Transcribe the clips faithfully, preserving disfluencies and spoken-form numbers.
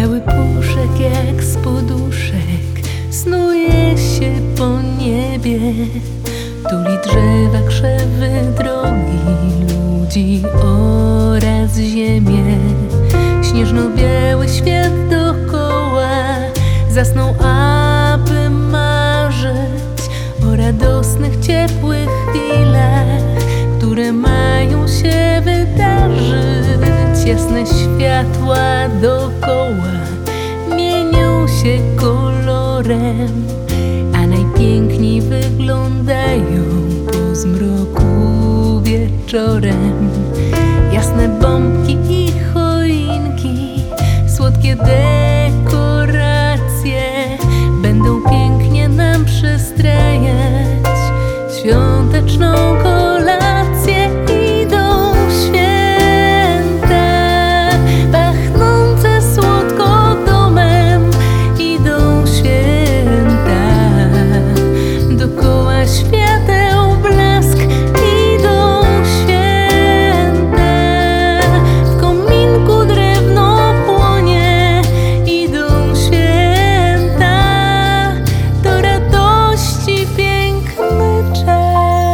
Biały puszek jak z poduszek snuje się po niebie, tuli drzewa, krzewy, drogi, ludzi oraz ziemię. Śnieżno-biały świat dokoła zasnął, aby marzyć o radosnych, ciepłych chwilach, które mają się wydarzyć. Jasne światła dokoła mienią się kolorem, a najpiękniej wyglądają po zmroku wieczorem. Jasne bombki i choinki, słodkie dekoracje będą pięknie nam przystrajać świąteczną kolację. Idą święta, pachnące słodko domem. Idą święta, dokoła świateł blask. Idą święta, w kominku drewno płonie. Idą święta, do radości piękny czas.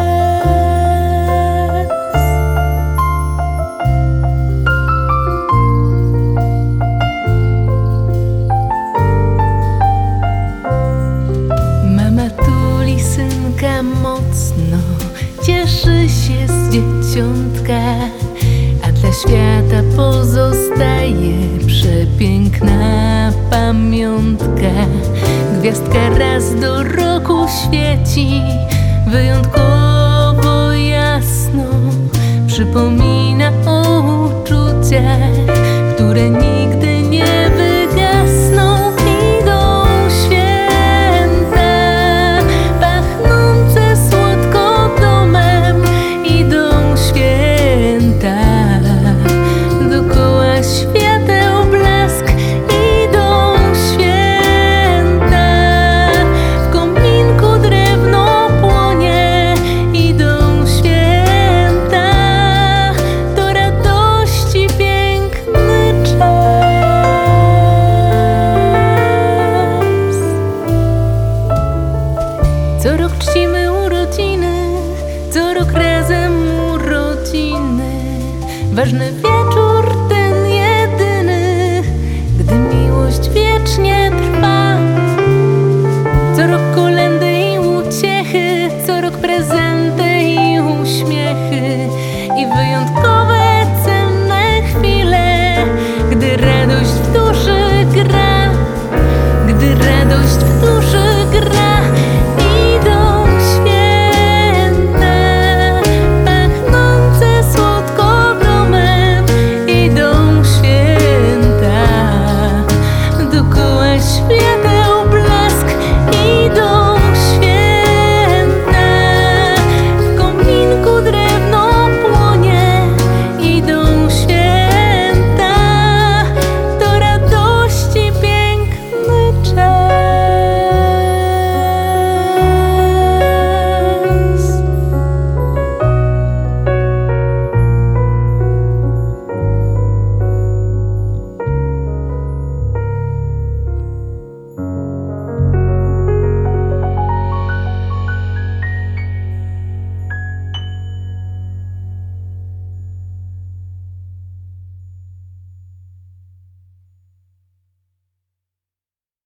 Mama tuli synka mocno, cieszy się z dzieciątka, a dla świata pozostaje przepiękna pamiątka. Gwiazdka raz do roku świeci wyjątkowo jasno, przypomina o uczuciach, które nigdy nie wygasną. Idą święta, pachnące słodko domem. Idą święta, dokoła świateł blask. Idą święta, w kominku drewno płonie. Idą święta, do radości piękny czas. Co rok czcimy urodziny, co rok razem urodziny. Ważny wieczór, ten jedyny, gdy miłość wiecznie trwa. Co rok kolędy i uciechy, co rok prezenty i uśmiechy, i wyjątkowe, cenne chwile, gdy radość w duszy gra, gdy radość w duszy gra. Idą święta, pachnące słodko domem. Idą święta, dokoła świata.